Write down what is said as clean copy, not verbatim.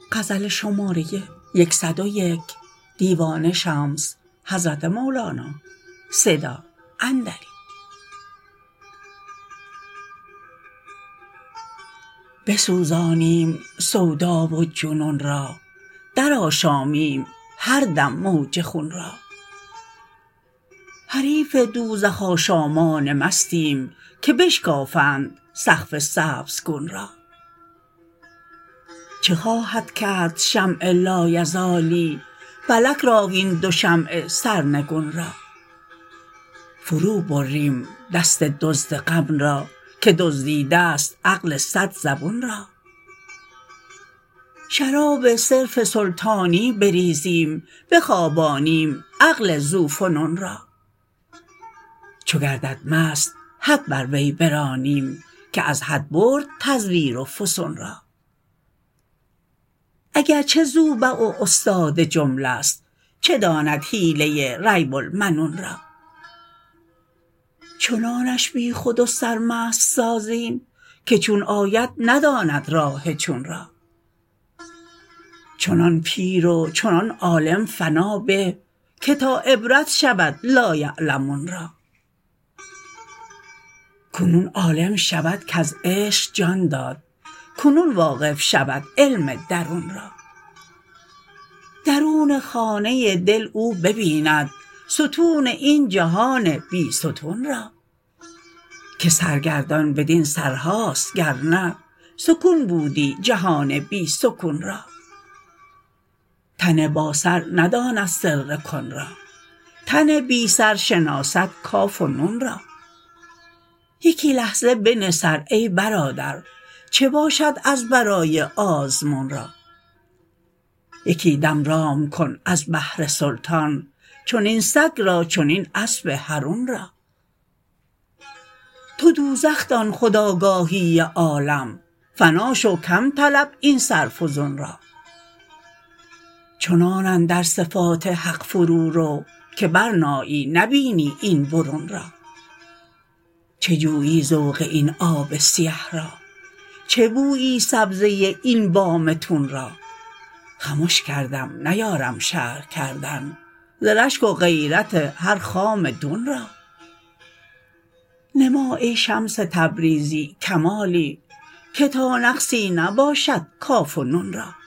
غزل شماره 101 دیوان شمس حضرت مولانا صدا اندری. بسوزانیم سودا و جنون را، در آشامیم هر دم موج خون را. حریف دوزخ آشامان مستیم، که بشکافند سقف سبزگون را. چه خواهد کرد شمع لایزالی، فلک را وین دو شمع سرنگون را. فرو بریم دست دزد غم را، که دزدیده ست عقل صد زبون را. شراب صرف سلطانی بریزیم، بخوابانیم عقل ذوفنون را. چو گردد مست حد بر وی برانیم، که از حد برد تزویر و فسون را. اگر چه زوبع و استاد جمله ست، چه داند حیله ریب المنون را. چنانش بی خود و سرمست سازیم، که چون آید نداند راه چون را. چنان پیر و چنان عالم فنا به، که تا عبرت شود لایعلمون را. کنون عالم شود کز عشق جان داد، کنون واقف شود علم درون را. درون خانه دل او ببیند، ستون این جهان بی ستون را. که سرگردان بدین سرهاست، گرنه سکون بودی جهان بی سکون را. تن با سر نداند سر کن را، تن بی سر شناسد کاف و نون را. یکی لحظه بنه سر ای برادر، چه باشد از برای آزمون را. یکی دم رام کن از بهر سلطان، چنین سگ را چنین اسب حرون را. تو دوزخ دان خودآگاهی عالم، فنا شو کم طلب این سرفزون را. چنان اندر صفات حق فرو رو، که برنایی نبینی این برون را. چه جویی ذوق این آب سیه را، چه بویی سبزه این بام تون را. خمش کردم نیارم شرح کردن، ز رشک و غیرت هر خام دون را. نما ای شمس تبریزی کمالی، که تا نقصی نباشد کاف و نون را.